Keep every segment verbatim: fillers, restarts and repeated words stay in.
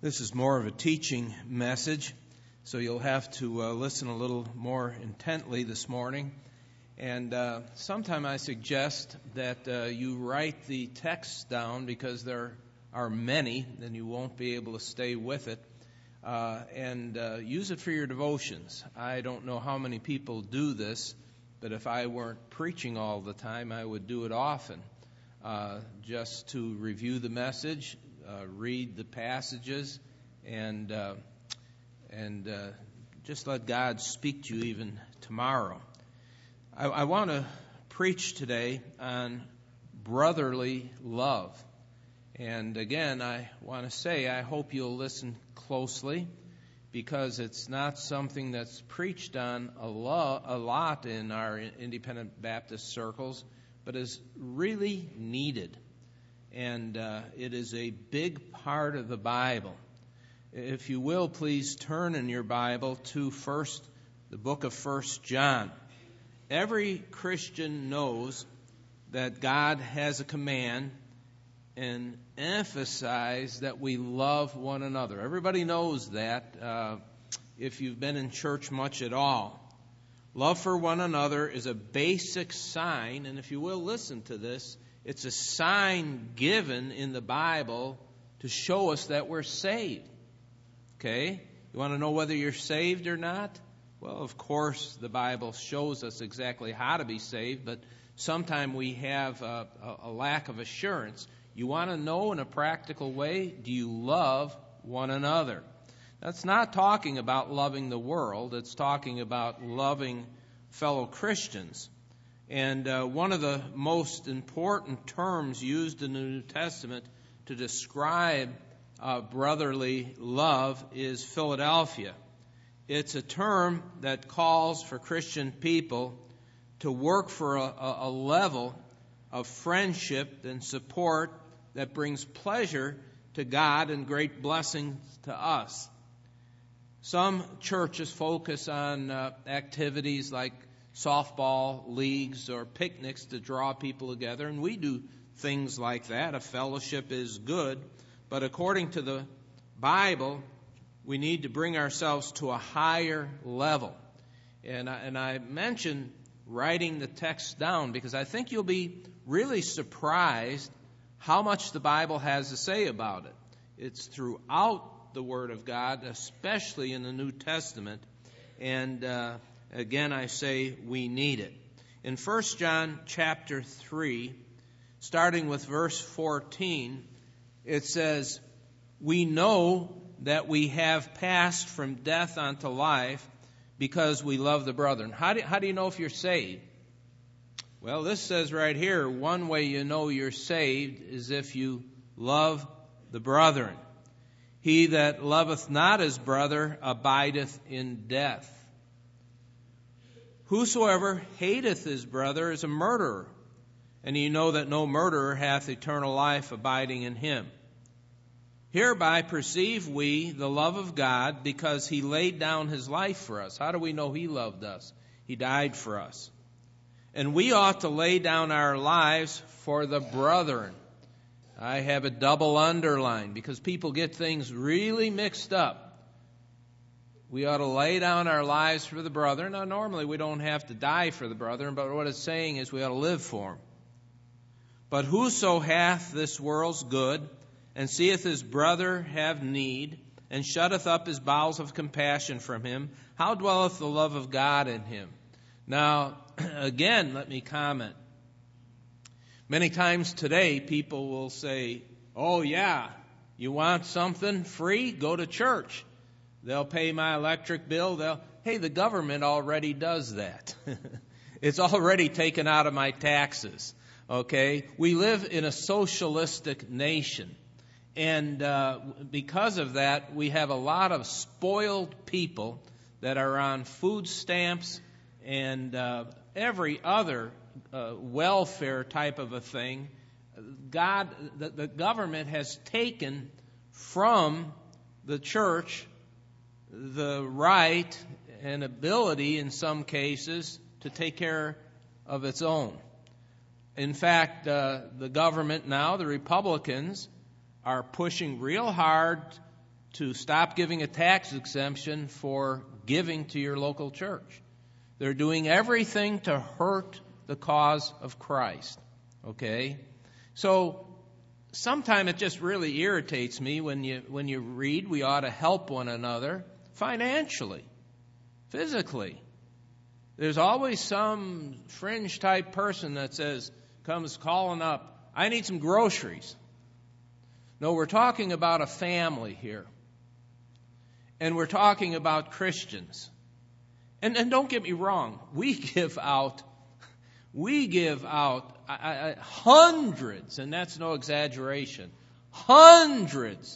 This is more of a teaching message, so you'll have to uh, listen a little more intently this morning. And uh, sometime I suggest that uh, you write the text down because there are many, and you won't be able to stay with it, uh, and uh, use it for your devotions. I don't know how many people do this, but if I weren't preaching all the time, I would do it often, uh, just to review the message, Uh, read the passages, and uh, and uh, just let God speak to you even tomorrow. I, I want to preach today on brotherly love. And again, I want to say I hope you'll listen closely, because it's not something that's preached on a, lo- a lot in our independent Baptist circles, but is really needed. And uh, it is a big part of the Bible. If you will, please turn in your Bible to first the book of First John. Every Christian knows that God has a command and emphasize that we love one another. Everybody knows that uh, if you've been in church much at all. Love for one another is a basic sign, and if you will listen to this, it's a sign given in the Bible to show us that we're saved. Okay? You want to know whether you're saved or not? Well, of course, the Bible shows us exactly how to be saved, but sometimes we have a, a lack of assurance. You want to know in a practical way, do you love one another? That's not talking about loving the world. It's talking about loving fellow Christians. And uh, one of the most important terms used in the New Testament to describe uh, brotherly love is Philadelphia. It's a term that calls for Christian people to work for a, a level of friendship and support that brings pleasure to God and great blessings to us. Some churches focus on uh, activities like softball leagues or picnics to draw people together, and we do things like that. A fellowship is good, but according to the Bible, we need to bring ourselves to a higher level. And I, and I mentioned writing the text down because I think you'll be really surprised how much the Bible has to say about it. It's throughout the Word of God, especially in the New Testament, and uh, again, I say we need it. In First John chapter three, starting with verse fourteen, it says, "We know that we have passed from death unto life because we love the brethren." How do, how do you know if you're saved? Well, this says right here, one way you know you're saved is if you love the brethren. "He that loveth not his brother abideth in death. Whosoever hateth his brother is a murderer, and ye know that no murderer hath eternal life abiding in him. Hereby perceive we the love of God, because he laid down his life for us." How do we know he loved us? He died for us. "And we ought to lay down our lives for the brethren." I have a double underline because people get things really mixed up. We ought to lay down our lives for the brethren. Now, normally we don't have to die for the brethren, but what it's saying is we ought to live for them. "But whoso hath this world's good, and seeth his brother have need, and shutteth up his bowels of compassion from him, how dwelleth the love of God in him?" Now, again, let me comment. Many times today, people will say, "Oh yeah, you want something free? Go to church. They'll pay my electric bill. They'll, hey, the government already does that. It's already taken out of my taxes." Okay? We live in a socialistic nation. And uh, because of that, we have a lot of spoiled people that are on food stamps and uh, every other uh, welfare type of a thing. God, the, the government has taken from the church the right and ability in some cases to take care of its own. In fact, uh, the government now, the Republicans, are pushing real hard to stop giving a tax exemption for giving to your local church. They're doing everything to hurt the cause of Christ. Okay? So sometimes it just really irritates me when you when you read we ought to help one another financially, physically. There's always some fringe type person that says, comes calling up, I need some groceries. No, we're talking about a family here. And we're talking about Christians. And, and don't get me wrong, we give out, we give out I, I, hundreds, and that's no exaggeration, hundreds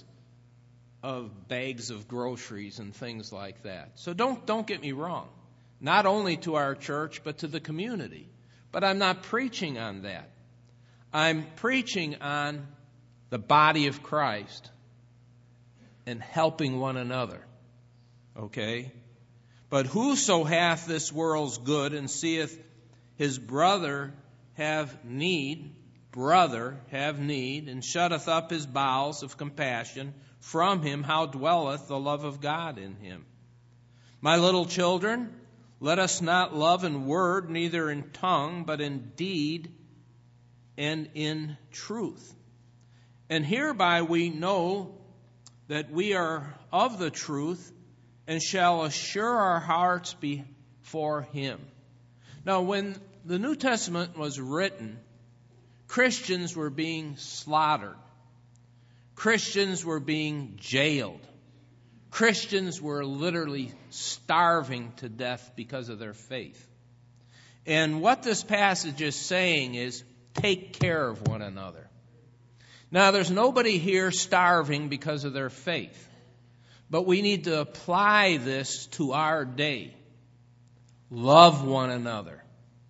of bags of groceries and things like that. So don't don't get me wrong. Not only to our church, but to the community. But I'm not preaching on that. I'm preaching on the body of Christ and helping one another. Okay? But whoso hath this world's good and seeth his brother have need, brother have need, and shutteth up his bowels of compassion from him, how dwelleth the love of God in him? My little children, let us not love in word, neither in tongue, but in deed and in truth. And hereby we know that we are of the truth, and shall assure our hearts before him. Now, when the New Testament was written, Christians were being slaughtered. Christians were being jailed. Christians were literally starving to death because of their faith. And what this passage is saying is, take care of one another. Now, there's nobody here starving because of their faith. But we need to apply this to our day. Love one another.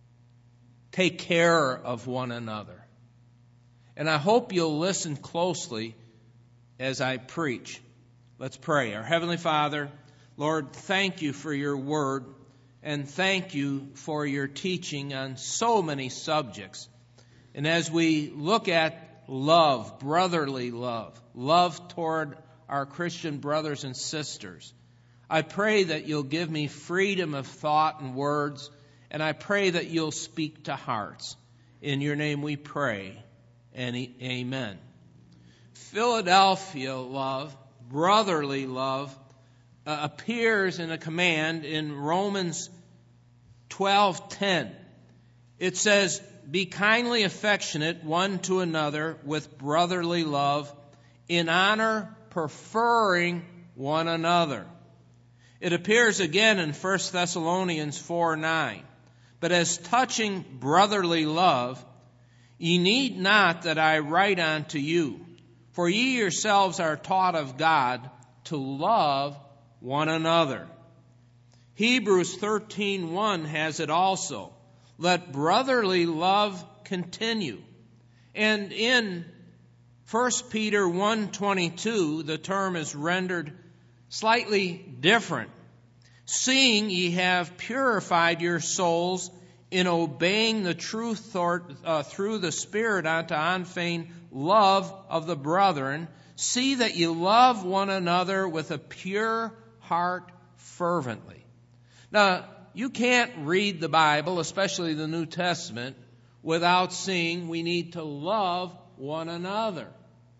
Take care of one another. And I hope you'll listen closely as I preach. Let's pray. Our Heavenly Father, Lord, thank you for your word, and thank you for your teaching on so many subjects. And as we look at love, brotherly love, love toward our Christian brothers and sisters, I pray that you'll give me freedom of thought and words, and I pray that you'll speak to hearts. In your name we pray, and amen. Philadelphia love, brotherly love, uh, appears in a command in Romans twelve ten. It says, be kindly affectionate one to another with brotherly love, in honor preferring one another. It appears again in First Thessalonians four nine. But as touching brotherly love, ye need not that I write unto you, for ye yourselves are taught of God to love one another. Hebrews thirteen one has it also. Let brotherly love continue. And in First Peter one twenty-two, the term is rendered slightly different. Seeing ye have purified your souls in obeying the truth uh, through the Spirit unto unfeigned love of the brethren, see that you love one another with a pure heart fervently. Now, you can't read the Bible, especially the New Testament, without seeing we need to love one another.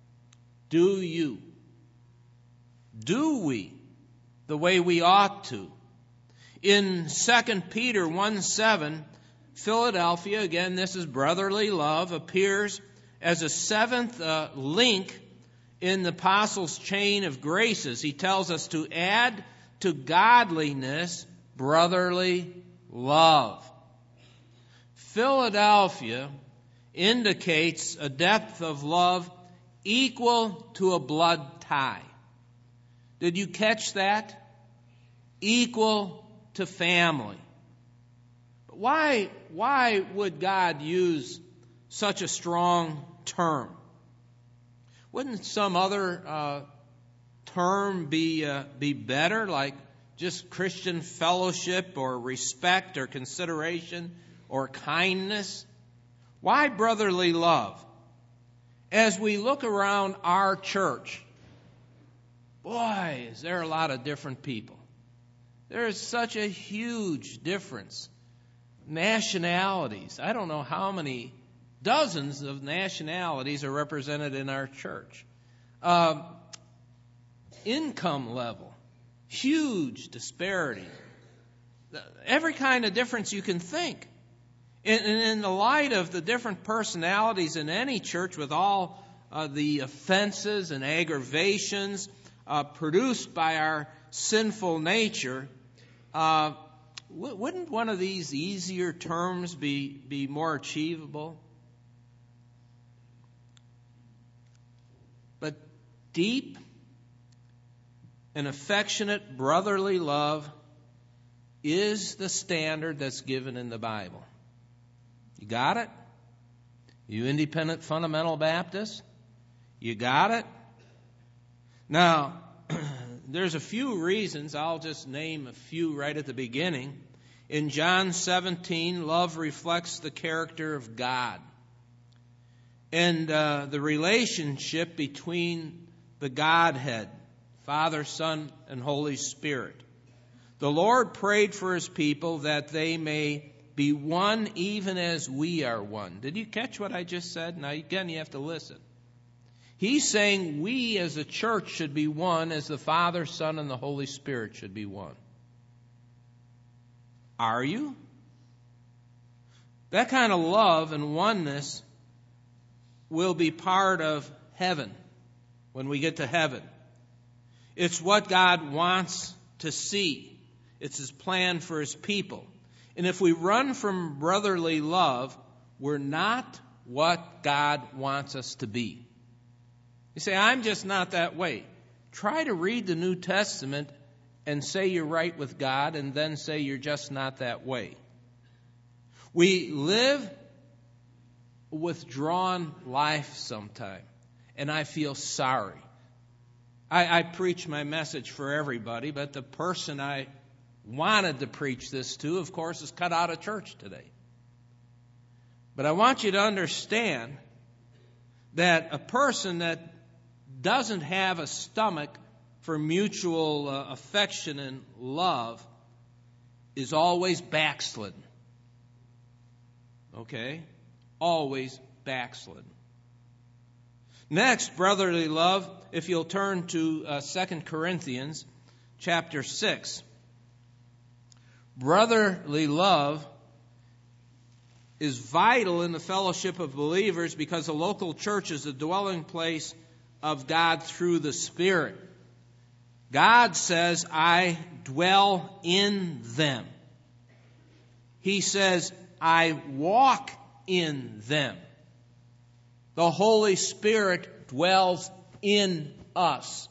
Do you? Do we? The way we ought to. In Second Peter one seven, Philadelphia, again, this is brotherly love, appears as a seventh uh, link in the apostles' chain of graces. He tells us to add to godliness brotherly love. Philadelphia indicates a depth of love equal to a blood tie. Did you catch that? Equal to family. But why, why would God use such a strong term? Wouldn't some other uh, term be uh, be better, like just Christian fellowship or respect or consideration or kindness? Why brotherly love? As we look around our church, boy, is there a lot of different people. There is such a huge difference. Nationalities. I don't know how many dozens of nationalities are represented in our church. Uh, income level. Huge disparity. Every kind of difference you can think. And in the light of the different personalities in any church, with all uh, the offenses and aggravations uh, produced by our sinful nature, uh, w- wouldn't one of these easier terms be, be more achievable? But deep and affectionate brotherly love is the standard that's given in the Bible. You got it? You independent fundamental Baptists? You got it? Now, there's a few reasons. I'll just name a few right at the beginning. In John seventeen, love reflects the character of God. And uh, the relationship between the Godhead, Father, Son, and Holy Spirit. The Lord prayed for His people that they may be one even as we are one. Did you catch what I just said? Now, again, you have to listen. He's saying we as a church should be one as the Father, Son, and the Holy Spirit should be one. Are you? That kind of love and oneness will be part of heaven when we get to heaven. It's what God wants to see. It's His plan for His people. And if we run from brotherly love, we're not what God wants us to be. You say, I'm just not that way. Try to read the New Testament and say you're right with God, and then say you're just not that way. We live a withdrawn life sometime, and I feel sorry. I, I preach my message for everybody, but the person I wanted to preach this to, of course, is cut out of church today. But I want you to understand that a person that doesn't have a stomach for mutual uh, affection and love is always backslidden. Okay? Always backslidden. Next, brotherly love, if you'll turn to uh, Second Corinthians chapter six. Brotherly love is vital in the fellowship of believers because the local church is the dwelling place of God through the Spirit. God says, I dwell in them. He says, I walk in them. The Holy Spirit dwells in us.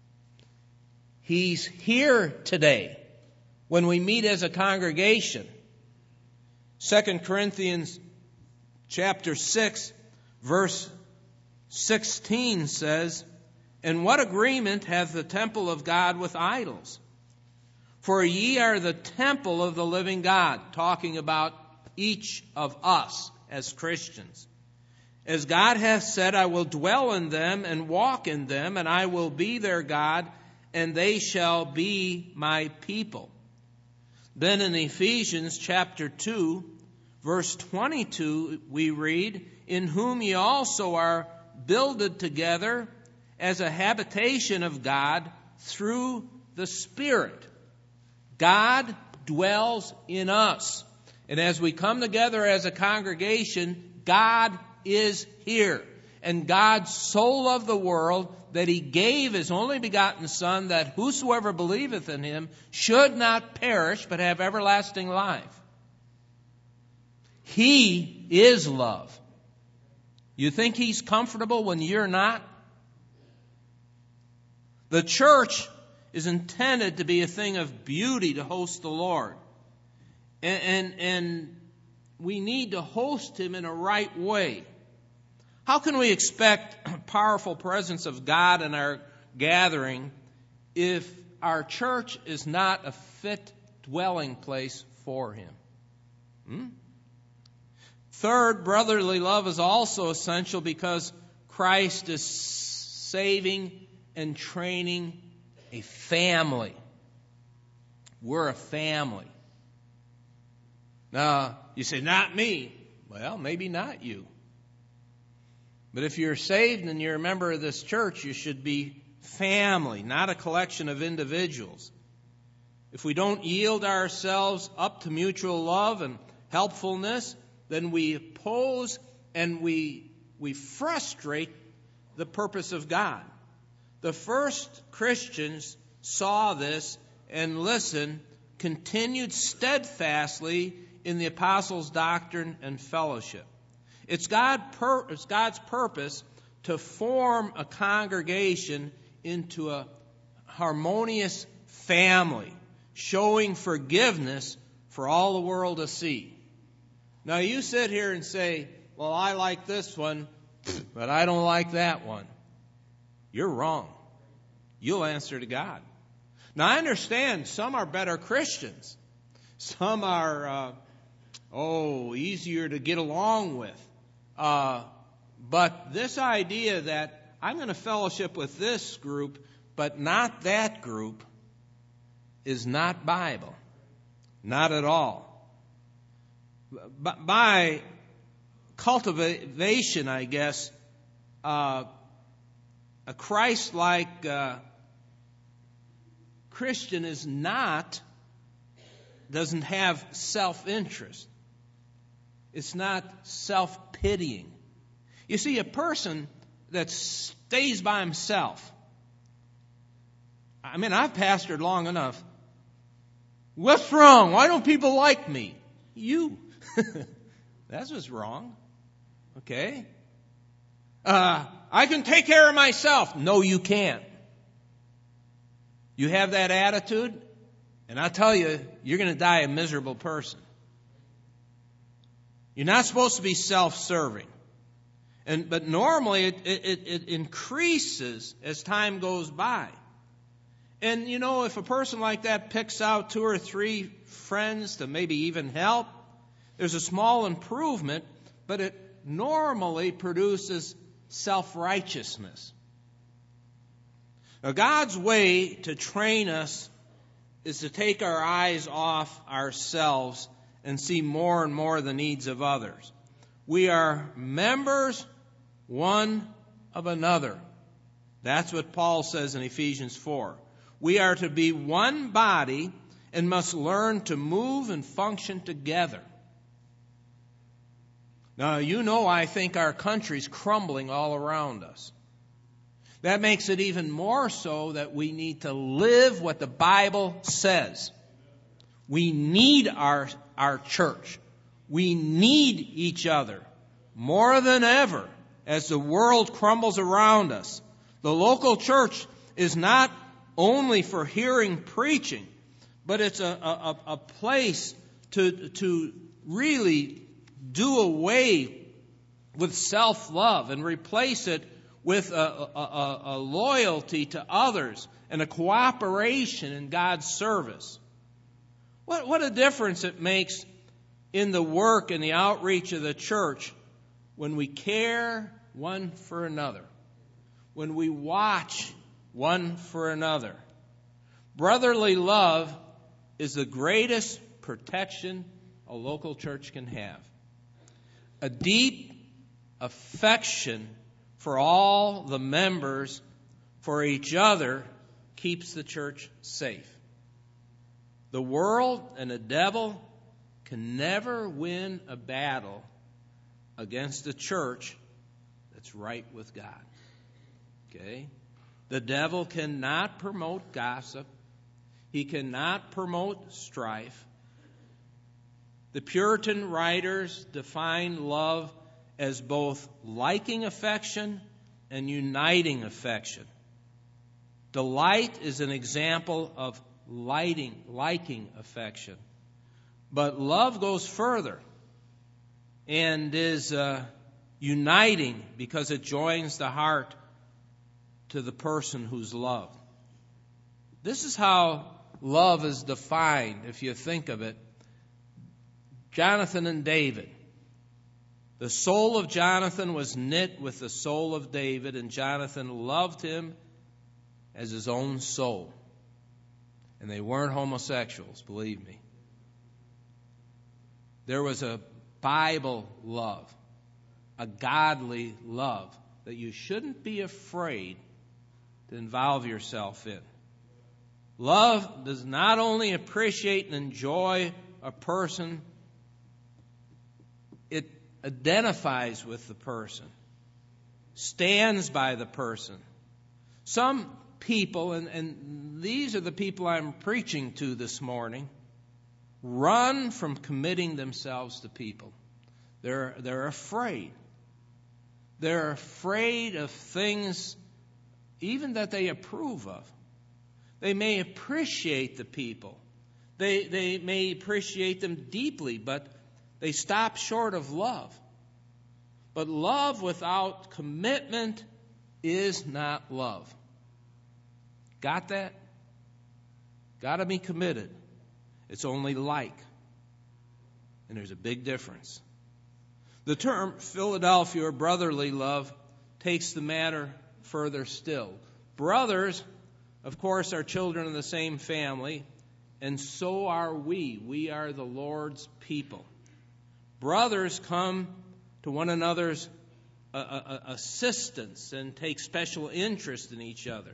He's here today. When we meet as a congregation, Second Corinthians chapter six, verse sixteen says, And what agreement hath the temple of God with idols? For ye are the temple of the living God, talking about each of us as Christians. As God hath said, I will dwell in them and walk in them, and I will be their God, and they shall be my people. Then in Ephesians chapter two, verse twenty-two, we read, In whom ye also are builded together as a habitation of God through the Spirit. God dwells in us. And as we come together as a congregation, God is here. And God so loved the world that He gave His only begotten Son, that whosoever believeth in Him should not perish, but have everlasting life. He is love. You think He's comfortable when you're not? The church is intended to be a thing of beauty to host the Lord. And, and, and we need to host Him in a right way. How can we expect a powerful presence of God in our gathering if our church is not a fit dwelling place for Him? Hmm? Third, brotherly love is also essential because Christ is saving and training a family. We're a family. Now, you say, not me. Well, maybe not you. But if you're saved and you're a member of this church, you should be family, not a collection of individuals. If we don't yield ourselves up to mutual love and helpfulness, then we oppose and we we frustrate the purpose of God. The first Christians saw this and listened, continued steadfastly in the apostles' doctrine and fellowship. It's, God pur- it's God's purpose to form a congregation into a harmonious family, showing forgiveness for all the world to see. Now you sit here and say, well, I like this one, but I don't like that one. You're wrong. You'll answer to God. Now I understand some are better Christians. Some are, uh, oh, easier to get along with. Uh, but this idea that I'm going to fellowship with this group, but not that group, is not Bible. Not at all. By cultivation, I guess, uh, a Christ-like uh, Christian is not, doesn't have self-interest. It's not self-pitying. You see, a person that stays by himself, I mean, I've pastored long enough. What's wrong? Why don't people like me? You. That's what's wrong. Okay? Uh, I can take care of myself. No, you can't. You have that attitude, and I tell you, you're going to die a miserable person. You're not supposed to be self-serving. And, but normally it, it, it increases as time goes by. And, you know, if a person like that picks out two or three friends to maybe even help, there's a small improvement, but it normally produces self-righteousness. Now, God's way to train us is to take our eyes off ourselves and see more and more the needs of others. We are members one of another. That's what Paul says in Ephesians four. We are to be one body and must learn to move and function together. Now, you know, I think our country's crumbling all around us. That makes it even more so that we need to live what the Bible says. We need our, our church. We need each other more than ever as the world crumbles around us. The local church is not only for hearing preaching, but it's a, a, a place to, to really do away with self-love and replace it with a, a, a loyalty to others and a cooperation in God's service. What, what a difference it makes in the work and the outreach of the church when we care one for another, when we watch one for another. Brotherly love is the greatest protection a local church can have. A deep affection for all the members, for each other, keeps the church safe. The world and the devil can never win a battle against a church that's right with God. Okay? The devil cannot promote gossip. He cannot promote strife. The Puritan writers define love as both liking affection and uniting affection. Delight is an example of lighting, liking affection. But love goes further and is uh, uniting because it joins the heart to the person who's loved. This is how love is defined, if you think of it. Jonathan and David. The soul of Jonathan was knit with the soul of David, and Jonathan loved him as his own soul. And they weren't homosexuals, believe me. There was a Bible love, a godly love that you shouldn't be afraid to involve yourself in. Love does not only appreciate and enjoy a person, it identifies with the person, stands by the person. Some people, and, and these are the people I'm preaching to this morning, run from committing themselves to people. They're, they're afraid. They're afraid of things even that they approve of. They may appreciate the people. They, they may appreciate them deeply, but they stop short of love. But love without commitment is not love. Got that? Got to be committed. It's only like. And there's a big difference. The term Philadelphia or brotherly love takes the matter further still. Brothers, of course, are children of the same family, and so are we. We are the Lord's people. Brothers come to one another's uh, uh, assistance and take special interest in each other.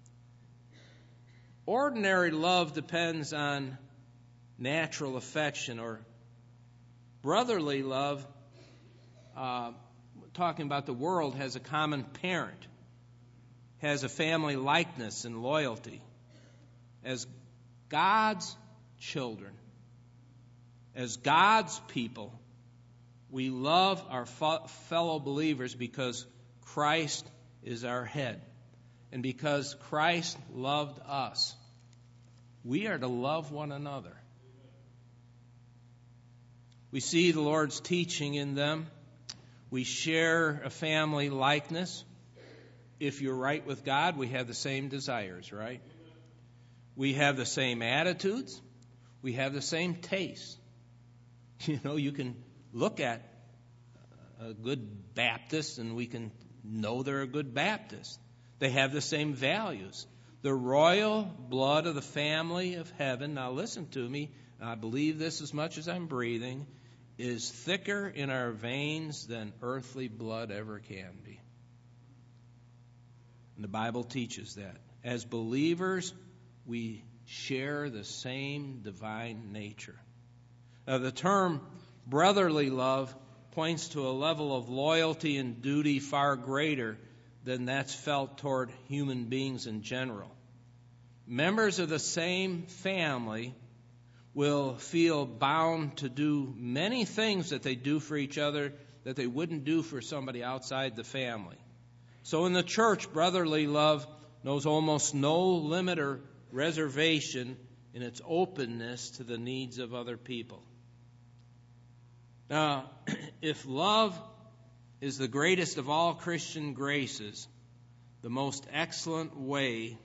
Ordinary love depends on natural affection, or brotherly love, uh, talking about the world, has a common parent, has a family likeness and loyalty. As God's children, as God's people, we love our fo- fellow believers because Christ is our head. And because Christ loved us, we are to love one another. We see the Lord's teaching in them. We share a family likeness. If you're right with God, we have the same desires, right? We have the same attitudes. We have the same tastes. You know, you can look at a good Baptist and we can know they're a good Baptist. They have the same values. The royal blood of the family of heaven, now listen to me, I believe this as much as I'm breathing, is thicker in our veins than earthly blood ever can be. And the Bible teaches that. As believers, we share the same divine nature. Now, the term brotherly love points to a level of loyalty and duty far greater than that's felt toward human beings in general. Members of the same family will feel bound to do many things that they do for each other that they wouldn't do for somebody outside the family. So in the church, brotherly love knows almost no limit or reservation in its openness to the needs of other people. Now, if love is the greatest of all Christian graces, the most excellent way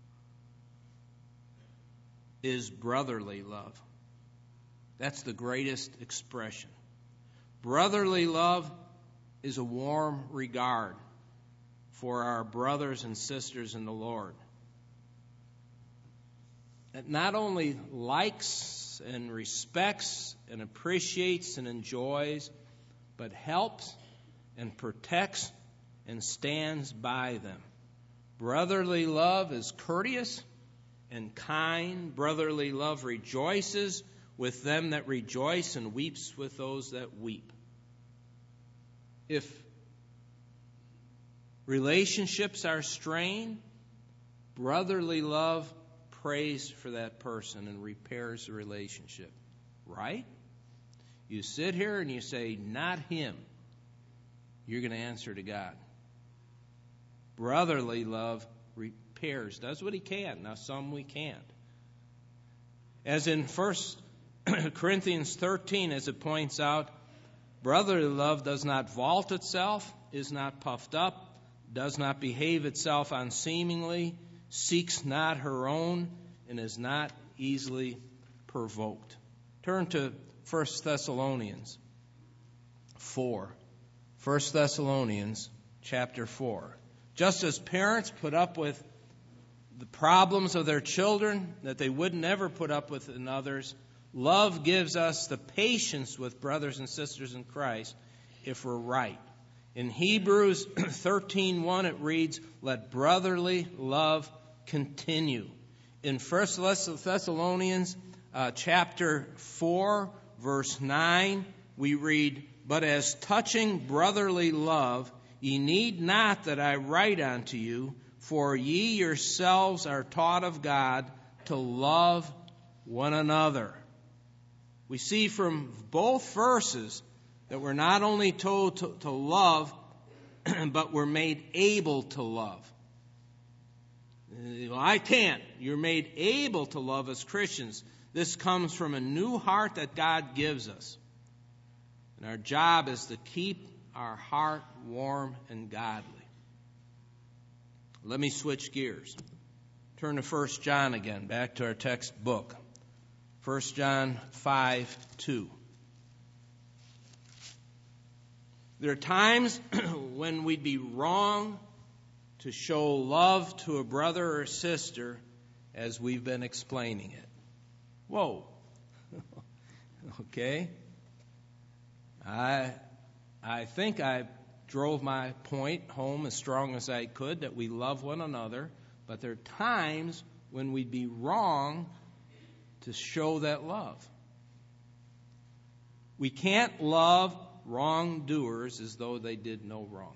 is brotherly love. That's the greatest expression. Brotherly love is a warm regard for our brothers and sisters in the Lord. It not only likes and respects and appreciates and enjoys, but helps and protects and stands by them. Brotherly love is courteous and kind. Brotherly love rejoices with them that rejoice and weeps with those that weep. If relationships are strained, brotherly love prays for that person and repairs the relationship. Right? You sit here and you say, not him. You're going to answer to God. Brotherly love repairs, does what he can. Now, some we can't. As in First Corinthians thirteen, as it points out, brotherly love does not vault itself, is not puffed up, does not behave itself unseemingly, seeks not her own, and is not easily provoked. Turn to First Thessalonians four. First Thessalonians chapter four. Just as parents put up with the problems of their children that they would never put up with in others. Love gives us the patience with brothers and sisters in Christ if we're right. In Hebrews thirteen one it reads, "Let brotherly love continue." In First Thessalonians uh, chapter four, verse nine, we read, "But as touching brotherly love, ye need not that I write unto you, for ye yourselves are taught of God to love one another." We see from both verses that we're not only told to, to love, but we're made able to love. Well, I can't. You're made able to love as Christians. This comes from a new heart that God gives us. And our job is to keep our heart warm and godly. Let me switch gears. Turn to First John again, back to our textbook. First John five two. There are times when we'd be wrong to show love to a brother or sister as we've been explaining it. Whoa. Okay. I I think I drove my point home as strong as I could that we love one another, but there are times when we'd be wrong to show that love. We can't love wrongdoers as though they did no wrong.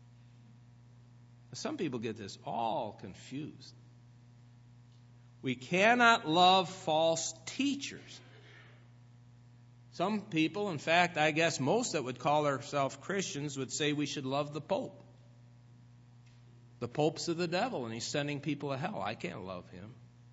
Some people get this all confused. We cannot love false teachers. Some people, in fact, I guess most that would call themselves Christians would say we should love the Pope. The Pope's of the devil, and he's sending people to hell. I can't love him.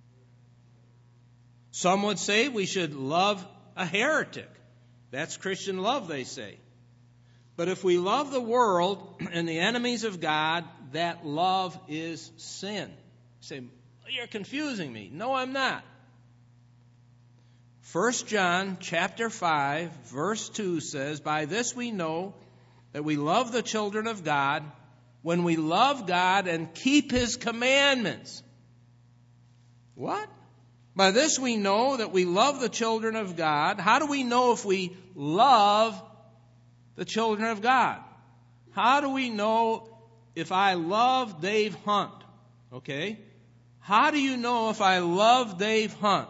Some would say we should love a heretic. That's Christian love, they say. But if we love the world and the enemies of God, that love is sin. You say, you're confusing me. No, I'm not. First John chapter five, verse two says, "By this we know that we love the children of God, when we love God and keep His commandments." What? By this we know that we love the children of God. How do we know if we love the children of God? How do we know if I love Dave Hunt? Okay? How do you know if I love Dave Hunt?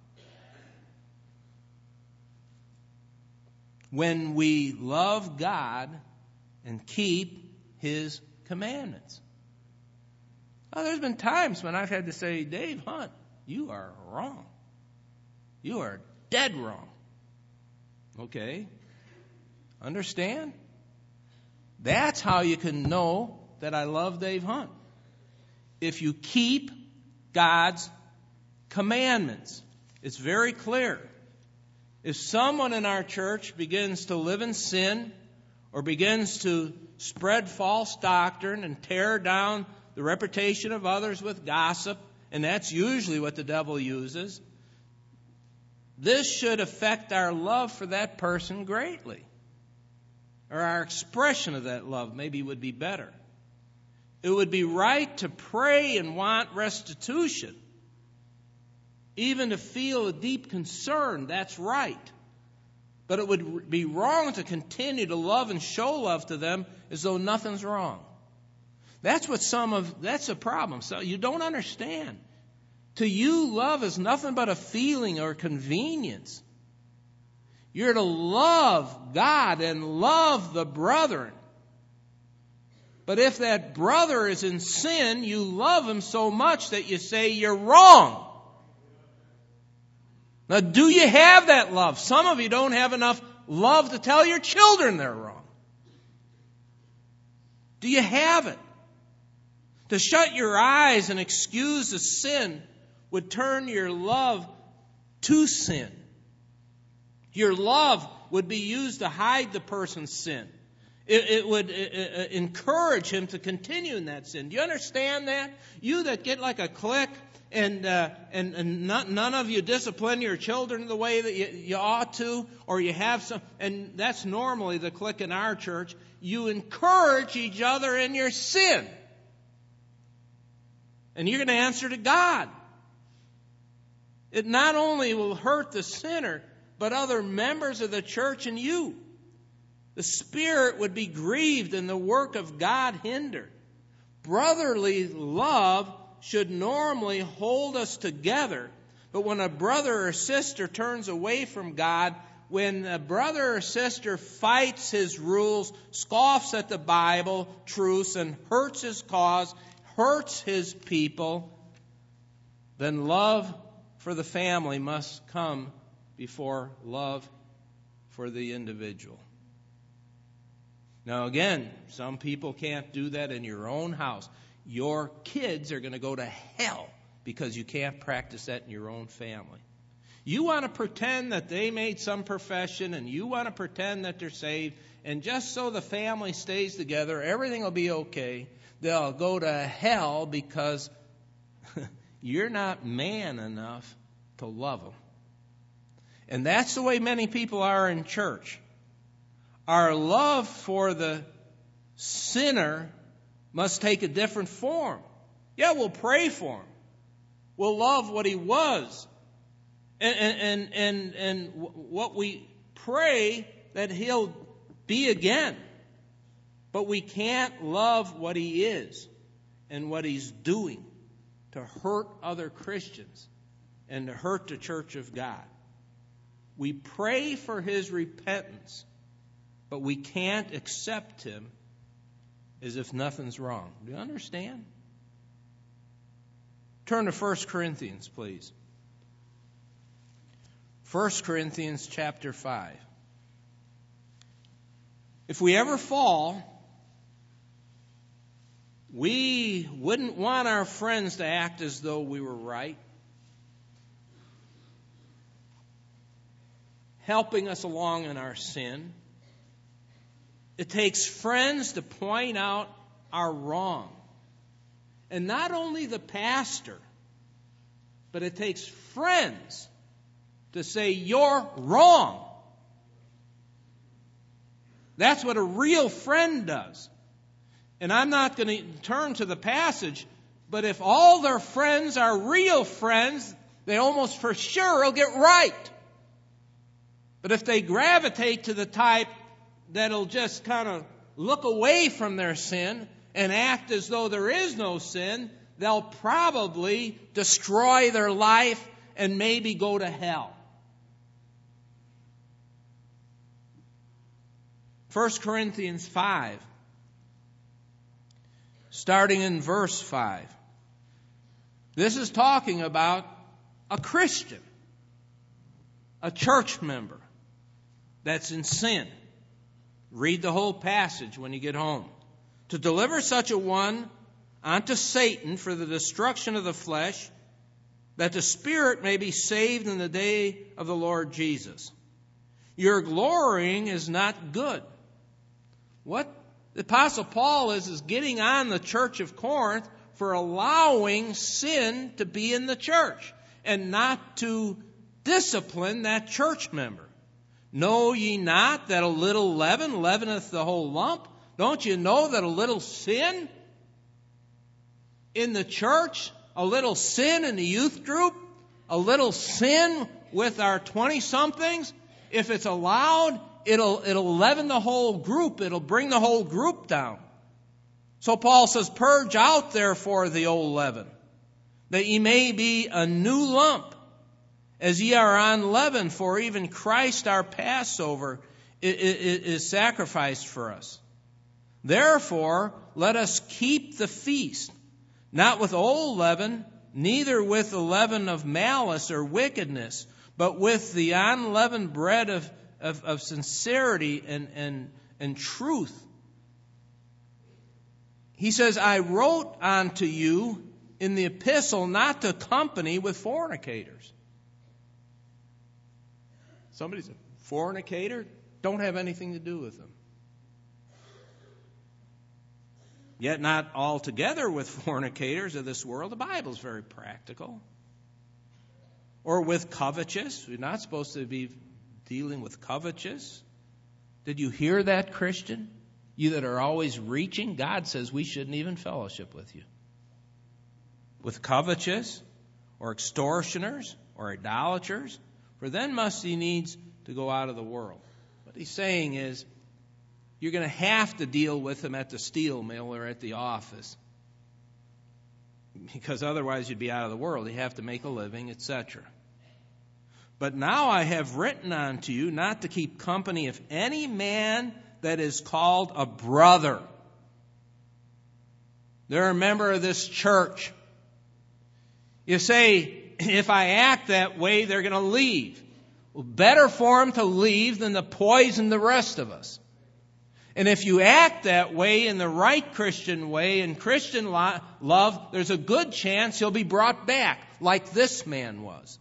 When we love God and keep His commandments. Oh, there's been times when I've had to say, "Dave Hunt, you are wrong. You are dead wrong." Okay? Understand? That's how you can know that I love Dave Hunt. If you keep God's commandments. It's very clear. If someone in our church begins to live in sin or begins to spread false doctrine and tear down the reputation of others with gossip, and that's usually what the devil uses, this should affect our love for that person greatly. Or our expression of that love maybe would be better. It would be right to pray and want restitution. Even to feel a deep concern, that's right. But it would be wrong to continue to love and show love to them as though nothing's wrong. That's what some of, that's a problem. So you don't understand. To you, love is nothing but a feeling or convenience. You're to love God and love the brethren. But if that brother is in sin, you love him so much that you say you're wrong. Now, do you have that love? Some of you don't have enough love to tell your children they're wrong. Do you have it? To shut your eyes and excuse a sin would turn your love to sin. Your love would be used to hide the person's sin. It, it would uh, encourage him to continue in that sin. Do you understand that? You that get like a clique and uh, and, and not, none of you discipline your children the way that you, you ought to, or you have some, and that's normally the clique in our church. You encourage each other in your sin. And you're going to answer to God. It not only will hurt the sinner, but other members of the church and you. The Spirit would be grieved and the work of God hindered. Brotherly love should normally hold us together. But when a brother or sister turns away from God, when a brother or sister fights his rules, scoffs at the Bible truths, and hurts his cause, hurts his people, then love for the family must come before love for the individual. Now again, some people can't do that in your own house. Your kids are going to go to hell because you can't practice that in your own family. You want to pretend that they made some profession and you want to pretend that they're saved, and just so the family stays together, everything will be okay. They'll go to hell because you're not man enough to love them. And that's the way many people are in church. Our love for the sinner must take a different form. Yeah, we'll pray for him. We'll love what he was. And, and, and, and what we pray that he'll be again. But we can't love what he is and what he's doing to hurt other Christians and to hurt the church of God. We pray for his repentance, but we can't accept him as if nothing's wrong. Do you understand? Turn to First Corinthians, please. First Corinthians chapter five. If we ever fall, we wouldn't want our friends to act as though we were right, helping us along in our sin. It takes friends to point out our wrong. And not only the pastor, but it takes friends to say, you're wrong. That's what a real friend does. And I'm not going to turn to the passage, but if all their friends are real friends, they almost for sure will get right. But if they gravitate to the type that'll just kind of look away from their sin and act as though there is no sin, they'll probably destroy their life and maybe go to hell. First Corinthians five, starting in verse five. This is talking about a Christian, a church member that's in sin. Read the whole passage when you get home. To deliver such a one unto Satan for the destruction of the flesh, that the spirit may be saved in the day of the Lord Jesus. Your glorying is not good. What the Apostle Paul is, is getting on the church of Corinth for allowing sin to be in the church and not to discipline that church member. Know ye not that a little leaven leaveneth the whole lump? Don't you know that a little sin in the church, a little sin in the youth group, a little sin with our twenty-somethings, if it's allowed, it'll, it'll leaven the whole group. It'll bring the whole group down. So Paul says, purge out therefore the old leaven, that ye may be a new lump, as ye are unleavened, for even Christ our Passover is sacrificed for us. Therefore, let us keep the feast, not with old leaven, neither with the leaven of malice or wickedness, but with the unleavened bread of, of, of sincerity and, and, and truth. He says, I wrote unto you in the epistle not to company with fornicators. Somebody's a fornicator? Don't have anything to do with them. Yet not altogether with fornicators of this world. The Bible's very practical. Or with covetous. We're not supposed to be dealing with covetous. Did you hear that, Christian? You that are always reaching, God says we shouldn't even fellowship with you. with covetous, or extortioners, or idolaters, for then must he needs to go out of the world. What he's saying is, you're going to have to deal with them at the steel mill or at the office, because otherwise you'd be out of the world. You have to make a living, et cetera. But now I have written unto you not to keep company of any man that is called a brother. They're a member of this church. You say, if I act that way, they're going to leave. Well, better for them to leave than to poison the rest of us. And if you act that way in the right Christian way, in Christian lo- love, there's a good chance you'll be brought back, like this man was.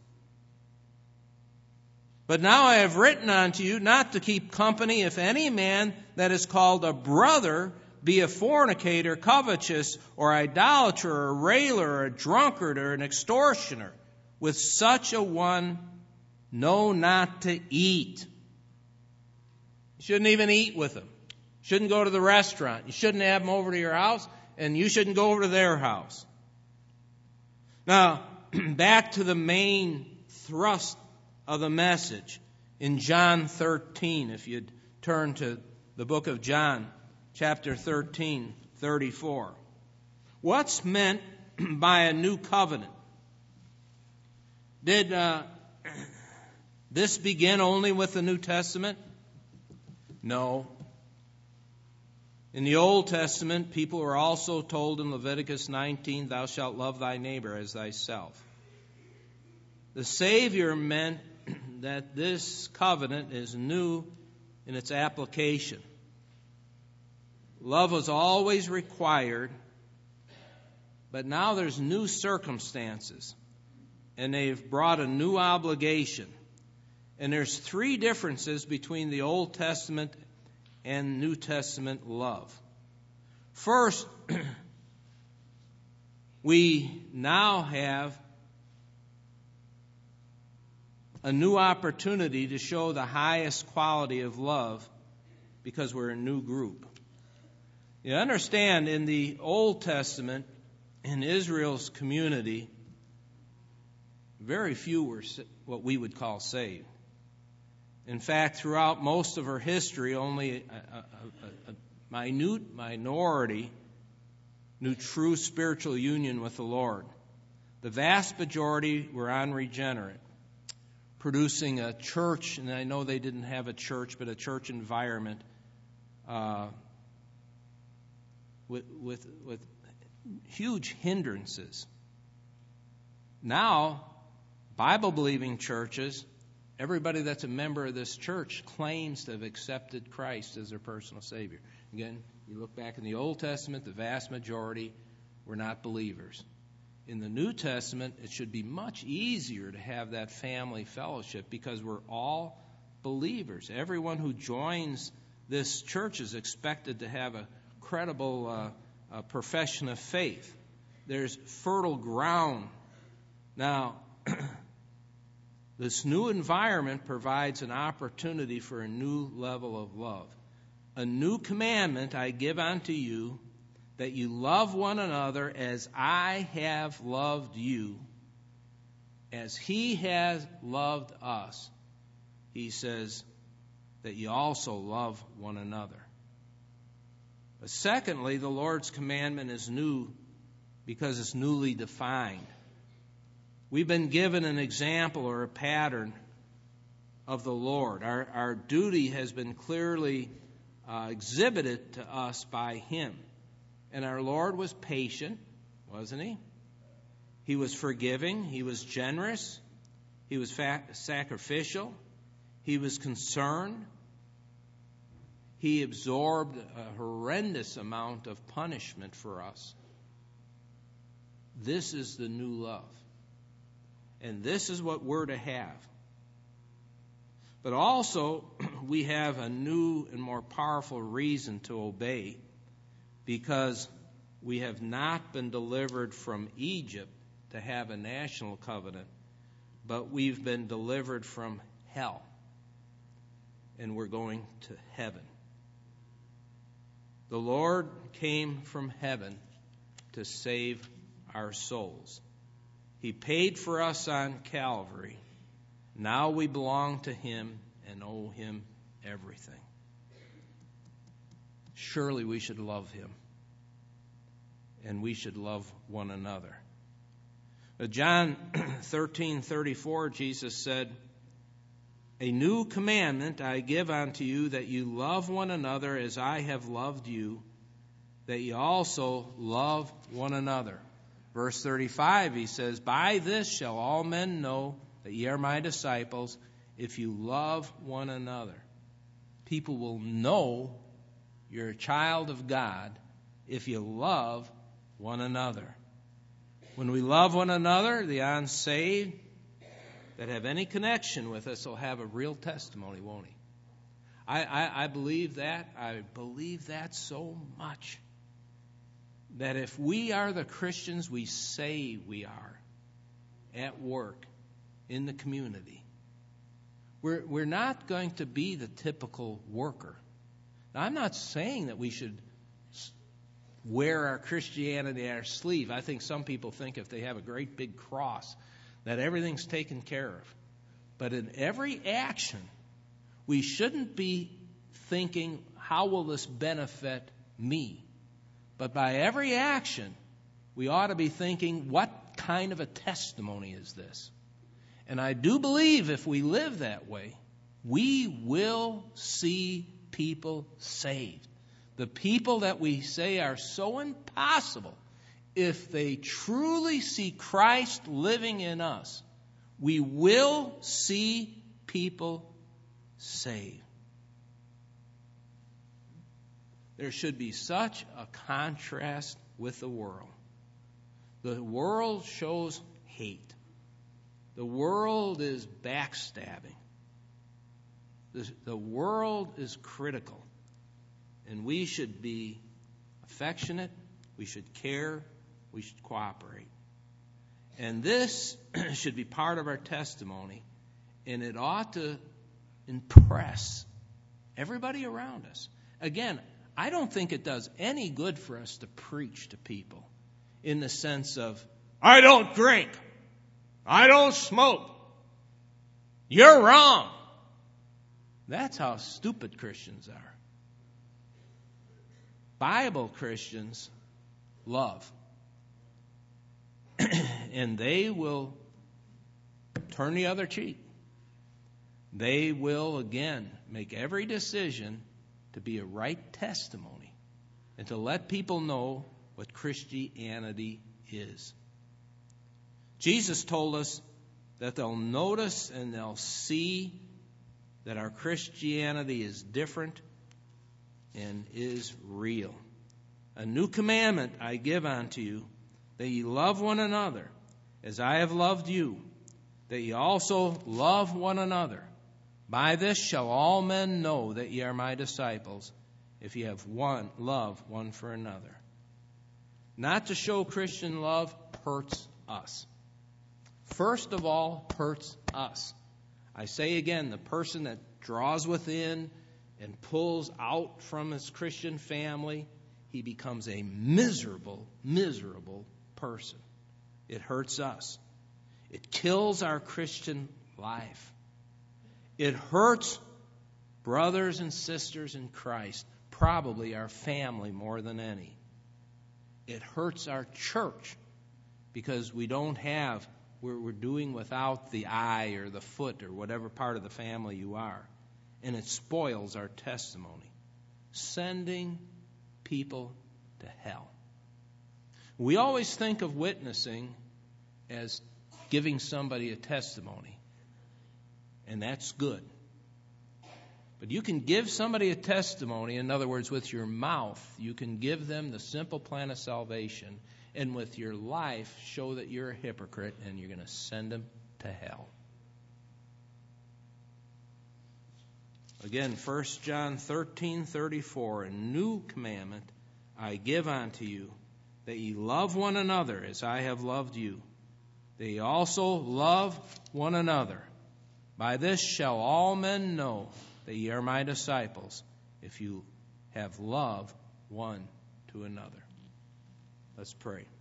But now I have written unto you not to keep company if any man that is called a brother be a fornicator, covetous, or idolater, or a railer, or a drunkard, or an extortioner. With such a one, know not to eat. You shouldn't even eat with them. Shouldn't go to the restaurant. You shouldn't have them over to your house, and you shouldn't go over to their house. Now, back to the main thrust of the message in John thirteen. If you'd turn to the book of John, chapter thirteen, thirty-four. What's meant by a new covenant? Did uh, this begin only with the New Testament? No. In the Old Testament, people were also told in Leviticus nineteen, thou shalt love thy neighbor as thyself. The Savior meant that this covenant is new in its application. Love was always required, but now there's new circumstances, and they've brought a new obligation. And there's three differences between the Old Testament and New Testament love. First, we now have a new opportunity to show the highest quality of love because we're a new group. You understand, in the Old Testament, in Israel's community, very few were what we would call saved. In fact, throughout most of her history, only a, a, a minute minority knew true spiritual union with the Lord. The vast majority were unregenerate, producing a church, and I know they didn't have a church, but a church environment uh, with, with, with huge hindrances. Now, Bible-believing churches, everybody that's a member of this church claims to have accepted Christ as their personal Savior. Again, you look back in the Old Testament, the vast majority were not believers. In the New Testament, it should be much easier to have that family fellowship because we're all believers. Everyone who joins this church is expected to have a credible uh, uh, profession of faith. There's fertile ground. Now, this new environment provides an opportunity for a new level of love. A new commandment I give unto you, that you love one another as I have loved you, as he has loved us. He says that you also love one another. But secondly, the Lord's commandment is new because it's newly defined. We've been given an example or a pattern of the Lord. Our, our duty has been clearly uh, exhibited to us by him. And our Lord was patient, wasn't he? He was forgiving. He was generous. He was fa- sacrificial. He was concerned. He absorbed a horrendous amount of punishment for us. This is the new love. And this is what we're to have. But also, we have a new and more powerful reason to obey, because we have not been delivered from Egypt to have a national covenant, but we've been delivered from hell, and we're going to heaven. The Lord came from heaven to save our souls. He paid for us on Calvary. Now we belong to Him and owe Him everything. Surely we should love Him, and we should love one another. John thirteen thirty-four, Jesus said, "A new commandment I give unto you, that you love one another as I have loved you, that ye also love one another." Verse thirty-five, he says, "By this shall all men know that ye are my disciples, if you love one another." People will know you're a child of God if you love one another. When we love one another, the unsaved that have any connection with us will have a real testimony, won't he? I, I, I believe that. I believe that so much. That if we are the Christians we say we are, at work, in the community, we're, we're not going to be the typical worker. Now, I'm not saying that we should wear our Christianity on our sleeve. I think some people think if they have a great big cross that everything's taken care of. But in every action, we shouldn't be thinking, how will this benefit me? But by every action, we ought to be thinking, what kind of a testimony is this? And I do believe if we live that way, we will see people saved. The people that we say are so impossible, if they truly see Christ living in us, we will see people saved. There should be such a contrast with the world. The world shows hate. The world is backstabbing. The, the world is critical. And we should be affectionate, we should care, we should cooperate. And this should be part of our testimony, and it ought to impress everybody around us. Again, I don't think it does any good for us to preach to people in the sense of, I don't drink, I don't smoke, you're wrong. That's how stupid Christians are. Bible Christians love. And they will turn the other cheek. They will, again, make every decision to be a right testimony and to let people know what Christianity is. Jesus told us that they'll notice and they'll see that our Christianity is different and is real. A new commandment I give unto you, that ye love one another, as I have loved you, that ye also love one another. By this shall all men know that ye are my disciples, if ye have one love one for another. Not to show Christian love hurts us. First of all, hurts us. I say again, the person that draws within and pulls out from his Christian family, he becomes a miserable, miserable person. It hurts us. It kills our Christian life. It hurts brothers and sisters in Christ, probably our family more than any. It hurts our church because we don't have, we're, we're doing without the eye or the foot or whatever part of the family you are. And it spoils our testimony, sending people to hell. We always think of witnessing as giving somebody a testimony, and that's good. But you can give somebody a testimony, in other words, with your mouth, you can give them the simple plan of salvation, and with your life show that you're a hypocrite and you're going to send them to hell. Again, First John thirteen thirty-four, a new commandment I give unto you, that ye love one another as I have loved you, that ye also love one another. By this shall all men know that ye are my disciples, if you have love one to another. Let's pray.